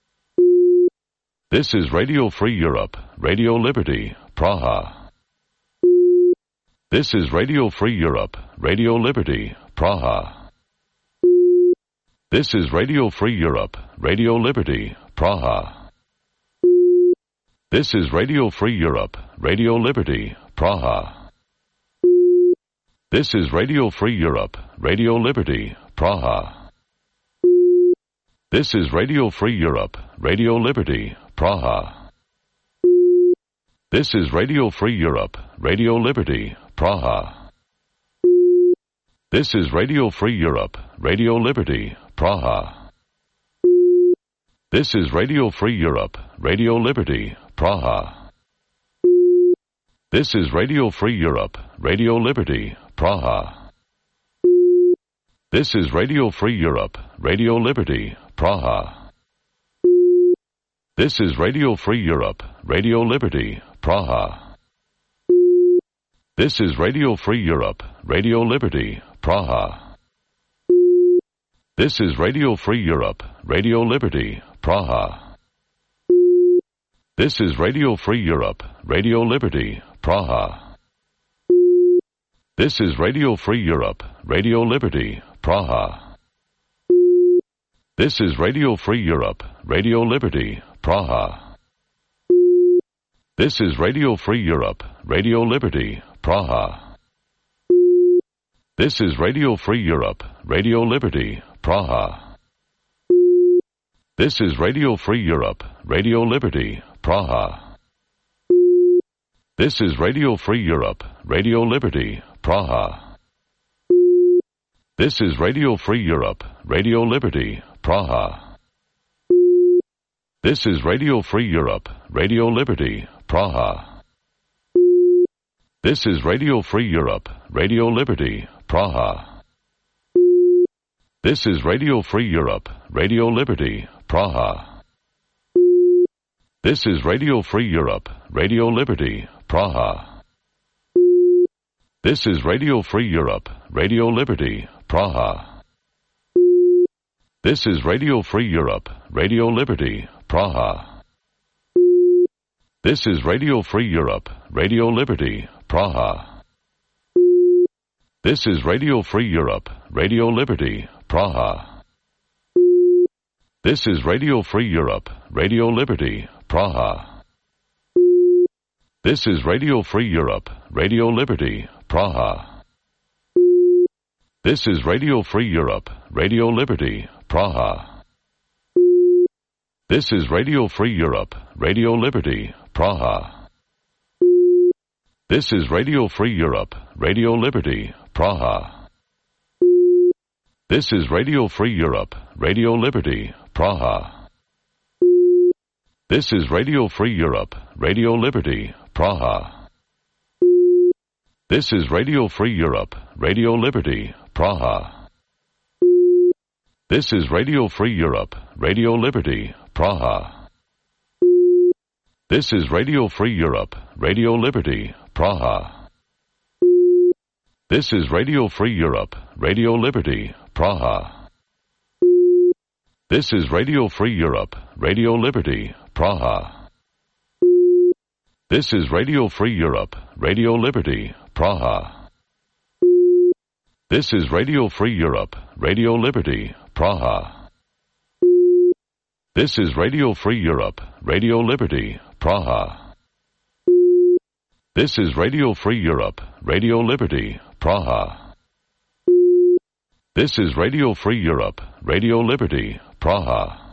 This is Radio Free Europe, Radio Liberty, Praha. This is Radio Free Europe, Radio Liberty, Praha. This is Radio Free Europe, Radio Liberty, Praha. This is Radio Free Europe, Radio Liberty, Praha. This is Radio Free Europe, Radio Liberty, Praha. This is Radio Free Europe, Radio Liberty, Praha. This is Radio Free Europe, Radio Liberty, Praha. This is Radio Free Europe, Radio Liberty, Praha. This is Radio Free Europe, Radio Liberty, Praha. This is Radio Free Europe, Radio Liberty, Praha. This is Radio Free Europe, Radio Liberty, Praha. This is Radio Free Europe, Radio Liberty, Praha. This is Radio Free Europe, Radio Liberty, Praha. This is Radio Free Europe, Radio Liberty, Praha. This is Radio Free Europe, Radio Liberty, Praha. This is Radio Free Europe, Radio Liberty, Praha. This is Radio Free Europe, Radio Liberty, Praha. This is Radio Free Europe, Radio Liberty, Praha. This is Radio Free Europe, Radio Liberty, Praha. This is Radio Free Europe, Radio Liberty, Praha. This is Radio Free Europe, Radio Liberty, Praha. This is Radio Free Europe, Radio Liberty, Praha. This is Radio Free Europe, Radio Liberty, Praha. This is Radio Free Europe, Radio Liberty, Praha. This is Radio Free Europe, Radio Liberty, Praha. This is Radio Free Europe, Radio Liberty, Praha. This is Radio Free Europe, Radio Liberty, Praha. This is Radio Free Europe, Radio Liberty, Praha. This is Radio Free Europe, Radio Liberty, Praha. This is Radio Free Europe, Radio Liberty, Praha. This is Radio Free Europe, Radio Liberty, Praha. This is Radio Free Europe, Radio Liberty, Praha. This is Radio Free Europe, Radio Liberty, Praha. This is Radio Free Europe, Radio Liberty, Praha. This is Radio Free Europe, Radio Liberty, Praha. This is Radio Free Europe, Radio Liberty, Praha. This is Radio Free Europe, Radio Liberty, Praha. This is Radio Free Europe, Radio Liberty, Praha. This is Radio Free Europe, Radio Liberty, Praha. This is Radio Free Europe, Radio Liberty, Praha. This is Radio Free Europe, Radio Liberty, Praha. This is Radio Free Europe, Radio Liberty, Praha. This is Radio Free Europe, Radio Liberty, Praha. This is Radio Free Europe, Radio Liberty, Praha. This is Radio Free Europe, Radio Liberty, Praha. This is Radio Free Europe, Radio Liberty, Praha. This is Radio Free Europe, Radio Liberty, Praha.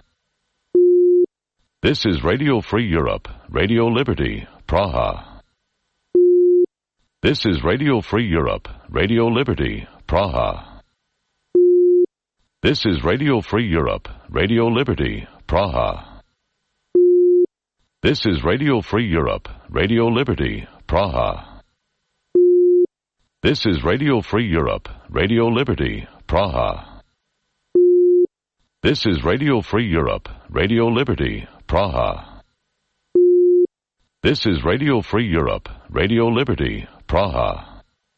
This is Radio Free Europe, Radio Liberty, Praha. This is Radio Free Europe, Radio Liberty, Praha. This is Radio Free Europe, Radio Liberty, Praha. This is Radio Free Europe, Radio Liberty, Praha. This is Radio Free Europe, Radio Liberty, Praha. This is Radio Free Europe, Radio Liberty, Praha. This is Radio Free Europe, Radio Liberty, Praha.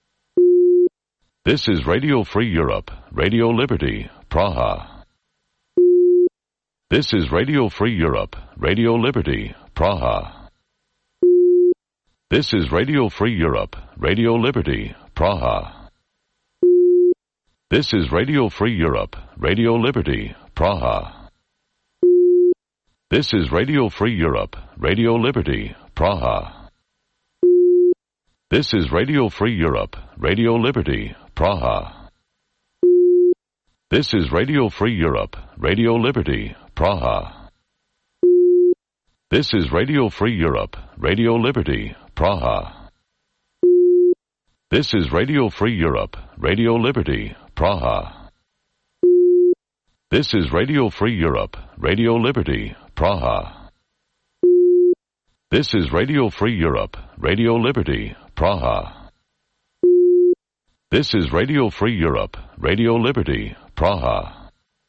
This is Radio Free Europe, Radio Liberty, Praha. This is Radio Free Europe, Radio Liberty, Praha. This is Radio Free Europe, Radio Liberty, Praha. This is Radio Free Europe, Radio Liberty, Praha. This is Radio Free Europe, Radio Liberty, Praha. This is Radio Free Europe, Radio Liberty, Praha. This is Radio Free Europe, Radio Liberty, Praha. This is Radio Free Europe, Radio Liberty, Praha. This is Radio Free Europe, Radio Liberty, Praha. This is Radio Free Europe, Radio Liberty, Praha. This is Radio Free Europe, Radio Liberty, Praha. This is Radio Free Europe, Radio Liberty, Praha.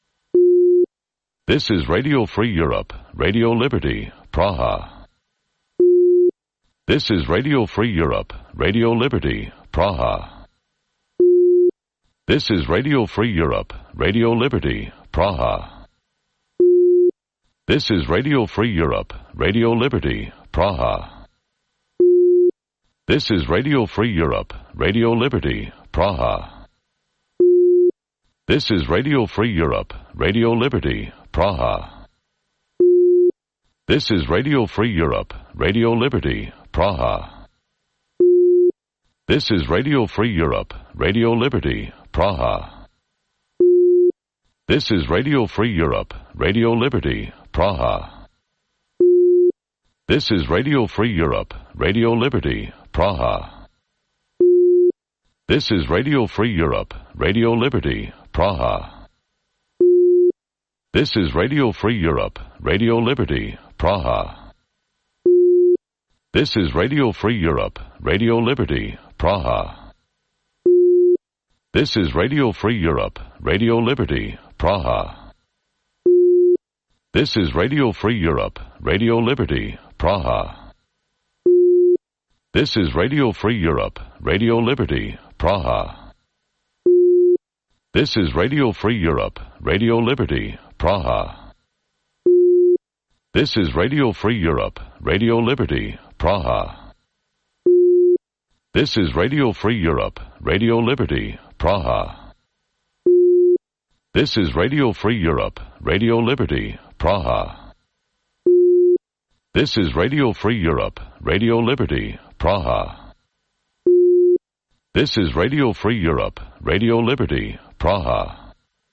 This is Radio Free Europe, Radio Liberty, Praha. This is Radio Free Europe, Radio Liberty, Praha. This is Radio Free Europe, Radio Liberty, Praha. This is Radio Free Europe, Radio Liberty, Praha. This is Radio Free Europe, Radio Liberty, Praha. This is Radio Free Europe, Radio Liberty, Praha. This is Radio Free Europe, Radio Liberty, Praha. This is Radio Free Europe, Radio Liberty, Praha. This is Radio Free Europe, Radio Liberty, Praha. This is Radio Free Europe, Radio Liberty, Praha. This is Radio Free Europe, Radio Liberty, Praha. This is Radio Free Europe, Radio Liberty, Praha. This is Radio Free Europe, Radio Liberty, Praha. This is Radio Free Europe, Radio Liberty, Praha. This is Radio Free Europe, Radio Liberty, Praha. This is Radio Free Europe, Radio Liberty, Praha. This is Radio Free Europe, Radio Liberty, Praha. This is Radio Free Europe, Radio Liberty, Praha. This is Radio Free Europe, Radio Liberty, Praha. This is Radio Free Europe, Radio Liberty, Praha. This is Radio Free Europe, Radio Liberty, Praha. This is Radio Free Europe, Radio Liberty, Praha.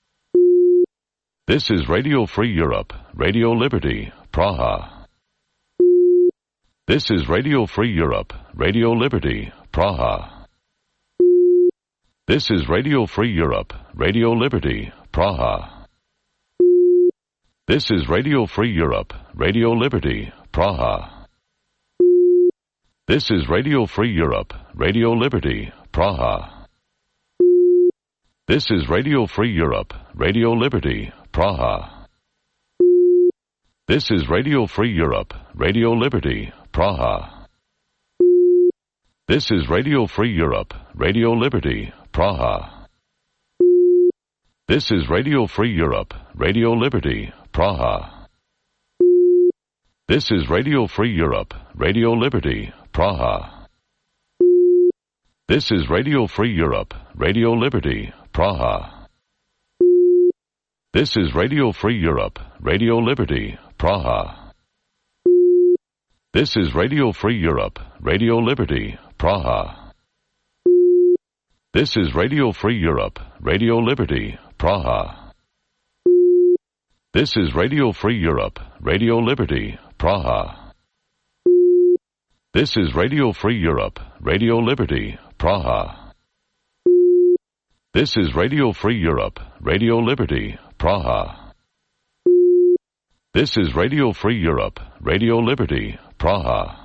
This is Radio Free Europe, Radio Liberty, Praha. This is Radio Free Europe, Radio Liberty, Praha. This is Radio Free Europe, Radio Liberty, Praha. This is Radio Free Europe, Radio Liberty, Praha. This is Radio Free Europe, Radio Liberty, Praha. This is Radio Free Europe, Radio Liberty, Praha. This is Radio Free Europe, Radio Liberty, Praha. This is Radio Free Europe, Radio Liberty, Praha. This is Radio Free Europe, Radio Liberty, Praha. This is Radio Free Europe, Radio Liberty, Praha. This is Radio Free Europe, Radio Liberty, Praha. This is Radio Free Europe, Radio Liberty, Praha. This is Radio Free Europe, Radio Liberty, Praha. This is Radio Free Europe, Radio Liberty, Praha. This is Radio Free Europe, Radio Liberty, Praha. This is Radio Free Europe, Radio Liberty, Praha. This is Radio Free Europe, Radio Liberty, Praha. This is Radio Free Europe, Radio Liberty, Praha.